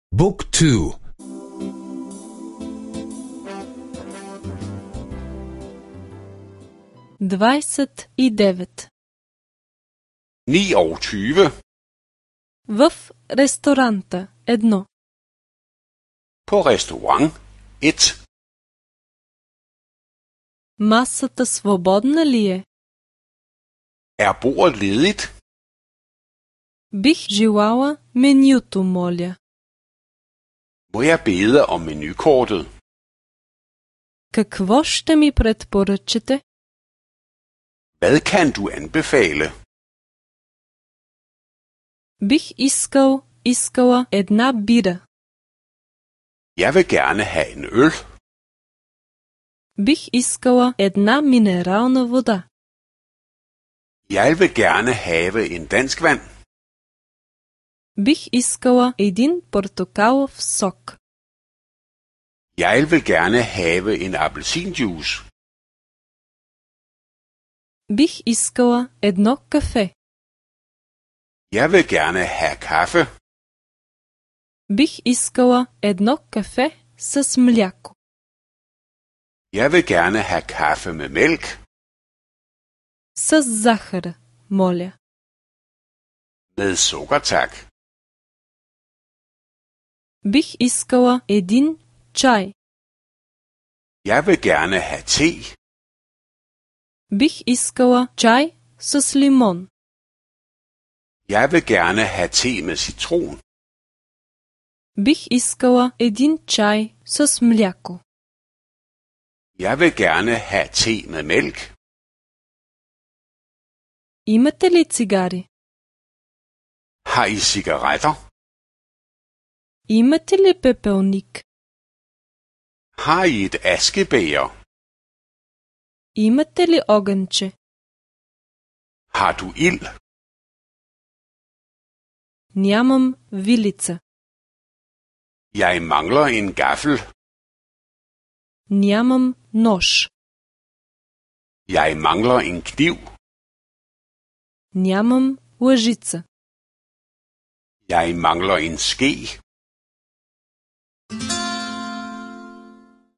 Book 2. 29. 29. В ресторанта 1. På restaurant 1. Масата свободна ли е? Er bordet ledigt? Бих желала менюто, моля. Må jeg bede om menukortet? Какво ще ми предпоръчате? Hvad kan du anbefale? Бих искала една бира. Jeg vil gerne have en øl. Бих искала една минерална вода. Jeg vil gerne have en dansk vand. Бих искала един портокалов сок. Jeg vil gerne have en appelsinjuice. Бих искала едно кафе. Jeg vil gerne have kaffe. Бих искала едно кафе с мляко. Jeg vil gerne have kaffe med mælk. С захар, моля. Med sukker, tak. Бих искала един чай. Jeg vil gerne have te. Бих искала чай с лимон. Jeg vil gerne have te med citron. Бих искала един чай с мляко. Jeg vil gerne have te med mælk. Имате ли цигари? Har I cigaretter? Имате ли пепелник? Har I et askebæger? Имате ли огънче? Har du ild? Нямам вилица. Jeg mangler en gaffel. Нямам нож. Jeg mangler en kniv. Нямам лъжица. Jeg mangler en ske.